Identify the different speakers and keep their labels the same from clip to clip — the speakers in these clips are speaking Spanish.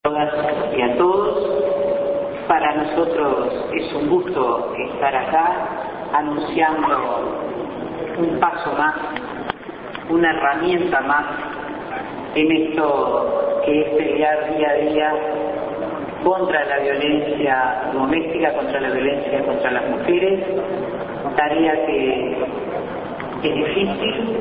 Speaker 1: todas y a todos. Para nosotros es un gusto estar acá anunciando un paso más, una herramienta más en esto que es pelear día a día contra la violencia doméstica, contra la violencia contra las mujeres, tarea que es difícil.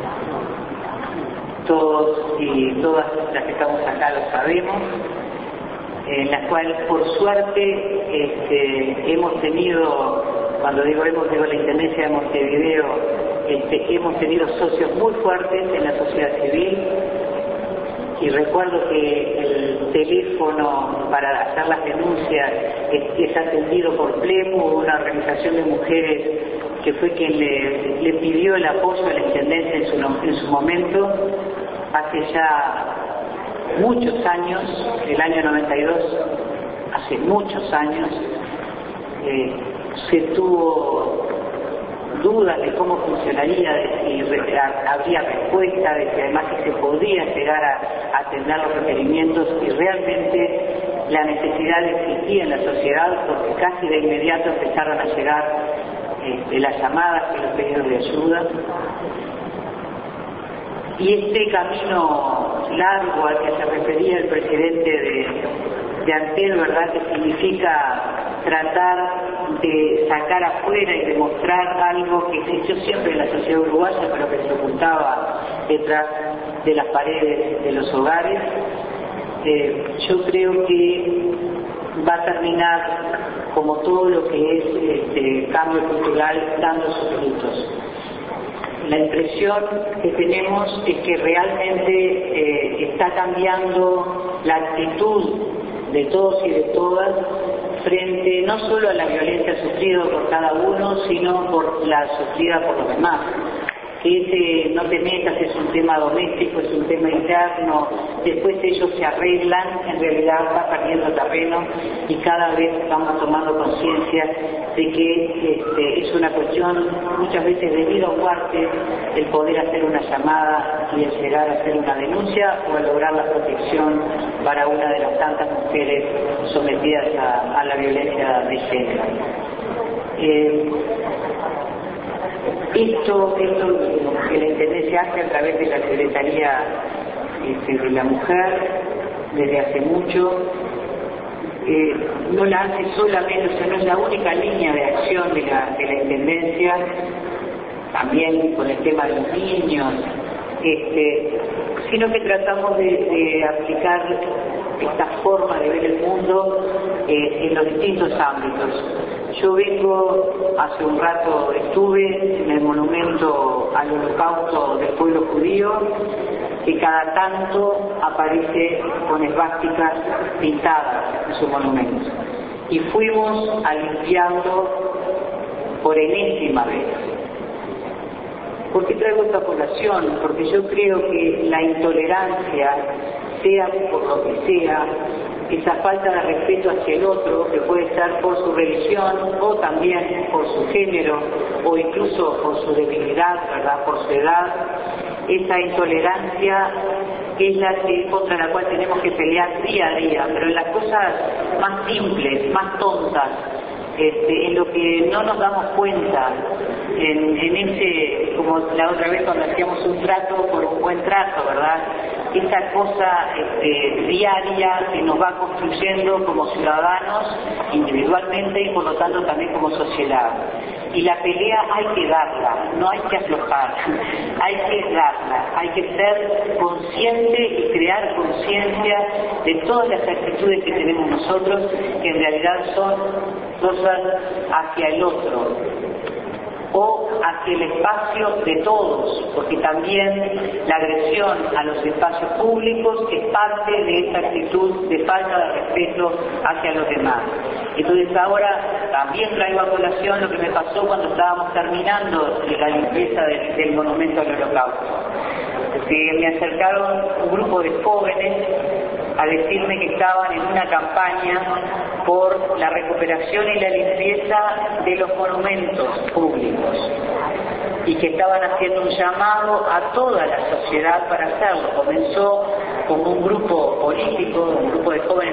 Speaker 1: Todos y todas las que estamos acá lo sabemos, en la cual por suerte hemos tenido, cuando digo la Intendencia de Montevideo, hemos tenido socios muy fuertes en la sociedad civil, y recuerdo que el teléfono para hacer las denuncias es atendido por Plemu, una organización de mujeres que fue quien le pidió el apoyo a la Intendencia en su momento, hace ya muchos años, el año 92, hace muchos años, se tuvo dudas de cómo funcionaría, de si habría respuesta, de si además que se podía llegar a atender los requerimientos, y realmente la necesidad existía en la sociedad, porque casi de inmediato empezaron a llegar las llamadas y los pedidos de ayuda. Y este camino largo al que se refería el presidente de Antel, ¿verdad?, que significa tratar de sacar afuera y demostrar algo que existió siempre en la sociedad uruguaya, pero que se ocultaba detrás de las paredes de los hogares, yo creo que va a terminar, como todo lo que es cambio cultural, dando sus frutos. La impresión que tenemos es que realmente está cambiando la actitud de todos y de todas frente no solo a la violencia sufrida por cada uno, sino por la sufrida por los demás. Que no te metas es un tema doméstico, es un tema interno, después ellos se arreglan, en realidad va perdiendo terreno, y cada vez vamos tomando conciencia de que es una cuestión muchas veces de vida o muerte el poder hacer una llamada y el llegar a hacer una denuncia o a lograr la protección para una de las tantas mujeres sometidas a la violencia de género. Esto que la Intendencia hace a través de la Secretaría de la Mujer desde hace mucho, no la hace solamente, o sea, no es la única línea de acción de la Intendencia, también con el tema de los niños, sino que tratamos de aplicar esta forma de ver el mundo en los distintos ámbitos. Yo vengo, hace un rato estuve en el monumento al Holocausto del pueblo judío, que cada tanto aparece con esvásticas pintadas en su monumento. Y fuimos a limpiarlo por enésima vez. ¿Por qué traigo esta colación? Porque yo creo que la intolerancia, sea por lo que sea, esa falta de respeto hacia el otro, que puede ser por su religión o también por su género o incluso por su debilidad, ¿verdad?, por su edad, esa intolerancia es la contra la cual tenemos que pelear día a día, pero en las cosas más simples, más tontas, en lo que no nos damos cuenta, en ese, como la otra vez cuando hacíamos un trato por un buen trato, ¿verdad?, esa cosa diaria que nos va construyendo como ciudadanos individualmente y por lo tanto también como sociedad. Y la pelea hay que darla, no hay que aflojar, hay que darla, hay que ser consciente y crear conciencia de todas las actitudes que tenemos nosotros, que en realidad son cosas hacia el otro o hacia el espacio de todos, porque también la agresión a los espacios públicos es parte de esa actitud de falta de respeto hacia los demás. Entonces ahora también traigo a colación lo que me pasó cuando estábamos terminando la limpieza del monumento al Holocausto. Me acercaron un grupo de jóvenes a decirme que estaban en una campaña por la recuperación y la limpieza de los monumentos públicos y que estaban haciendo un llamado a toda la sociedad para hacerlo. Comenzó como un grupo político, un grupo de jóvenes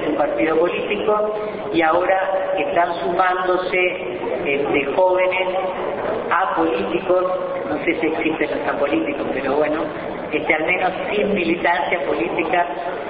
Speaker 1: partido político, y ahora están sumándose jóvenes apolíticos, no sé si existen los apolíticos, pero bueno, al menos sin militancia política,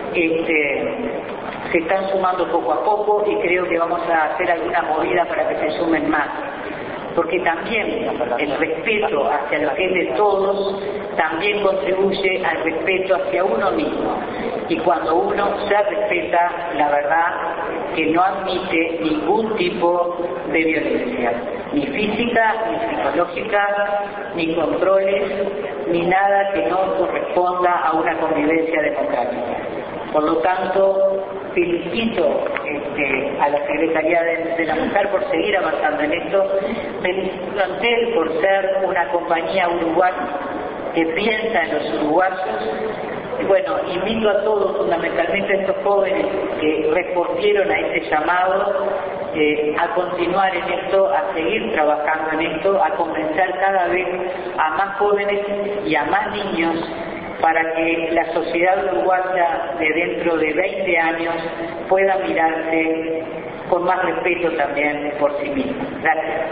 Speaker 1: se están sumando poco a poco, y creo que vamos a hacer alguna movida para que se sumen más, porque también el respeto hacia lo que es de todos también contribuye al respeto hacia uno mismo, y cuando uno se respeta, la verdad que no admite ningún tipo de violencia, ni física, ni psicológica, ni controles, ni nada que no corresponda a una convivencia democrática. Por lo tanto, felicito a la Secretaría de la Mujer por seguir avanzando en esto, felicito a Antel por ser una compañía uruguaya que piensa en los uruguayos. Y bueno, invito a todos, fundamentalmente a estos jóvenes que respondieron a este llamado, a continuar en esto, a seguir trabajando en esto, a convencer cada vez a más jóvenes y a más niños, para que la sociedad uruguaya de dentro de 20 años pueda mirarse con más respeto también por sí misma. Gracias.